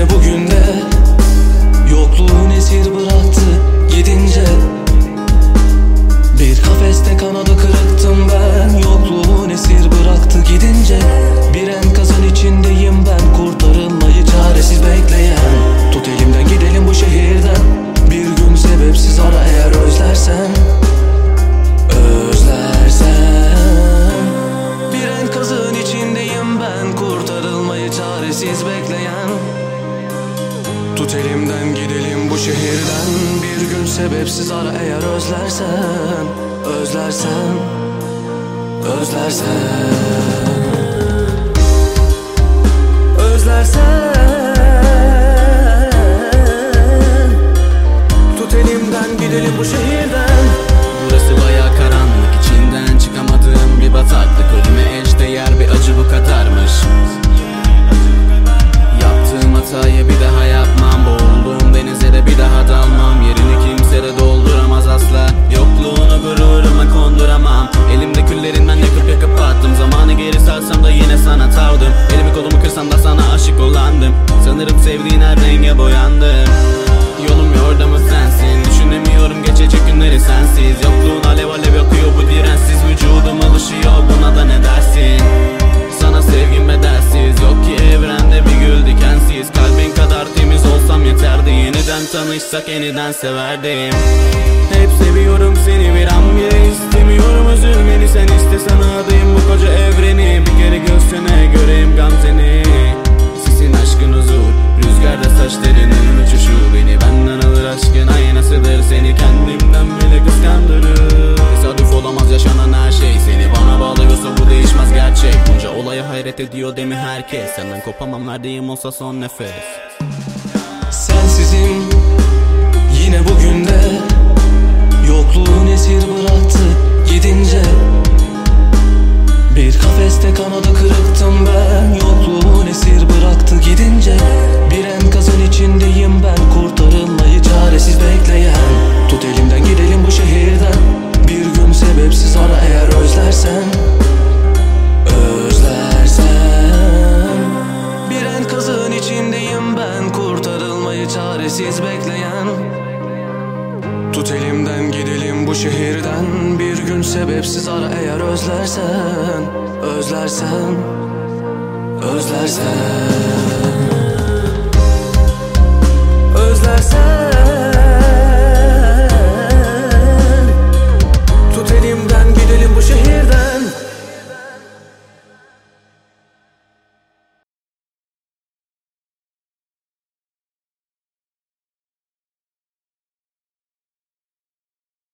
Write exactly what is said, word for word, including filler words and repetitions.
Yine bugün de yokluğun esir bıraktı gidince. Bir kafeste kanadı kırıktım ben, yokluğun esir bıraktı gidince. Bir enkazın içindeyim ben, kurtarılmayı çaresiz bekleyen. Tut elimden gidelim bu şehirden, bir gün sebepsiz ara eğer özlersen. Özlersen. Bir enkazın içindeyim ben, kurtarılmayı çaresiz bekleyen. Tut elimden gidelim bu şehirden, bir gün sebepsiz ara eğer özlersen. Özlersen. Özlersen. Özlersen. Tut elimden gidelim bu şehirden. Burası bayağı karanlık, içinden çıkamadığım bir bataklık. Ölüme eşdeğer bir acı bu kadarmış. Yaptığım hatayı bir daha yapmam, boğulduğum denize de bir daha dalmam. Yerini kimse de dolduramaz asla, yokluğunu gururuma konduramam. Elimde küllerin ben yakıp yakıp attım. Zamanı geri sarsam da yine sana tavdım. Elimi kolumu kırsam da sana aşık olandım. Sanırım sevdiğin her renge boyandım. Yolum yordamı sensin, düşünemiyorum geçecek günleri sensiz. Yokluğun alev alev yakıyor bu dirensiz, vücudum alışıyor buna da ne dersin? Sana sevgim bedelsiz, yok ki evrende bir gül dikensiz. Kalbin kadar temiz olsam yeterdi, yeniden tanışsak yeniden severdim. Hep seviyorum seni bir an bile istemiyorum üzülmeni. Sen istesen adayım bu koca evreni, bir kere göğsüne göreyim gamzeni. Sisin aşkın huzur, rüzgarda saçlarının uçuşu beni benden alır aşkın aynasıdır. Seni kendimden bile kıskandırır. Tesadüf olamaz yaşanan her şey, seni bana bağlıyorsa bu değişmez gerçek. Bunca olaya hayret ediyor değil mi herkes? Senden kopamam, verdiğim olsa son nefes. Sensizim yine bugün de yokluğun esir bıraktı gidince. Bir kafeste kanadı kırıktım ben, yokluğun esir bıraktı gidince. Bir enkazın içindeyim ben, kurtarılmayı çaresiz bekleyen. Tut elimden gidelim bu şehirden, bir gün sebepsiz ara eğer özlersen. Özlersen. Bir enkazın içindeyim ben, kurtarılmayı çaresiz bekleyen. Tut elimden gidelim bu şehirden, bir gün sebepsiz ara eğer özlersen. Özlersen. Özlersen.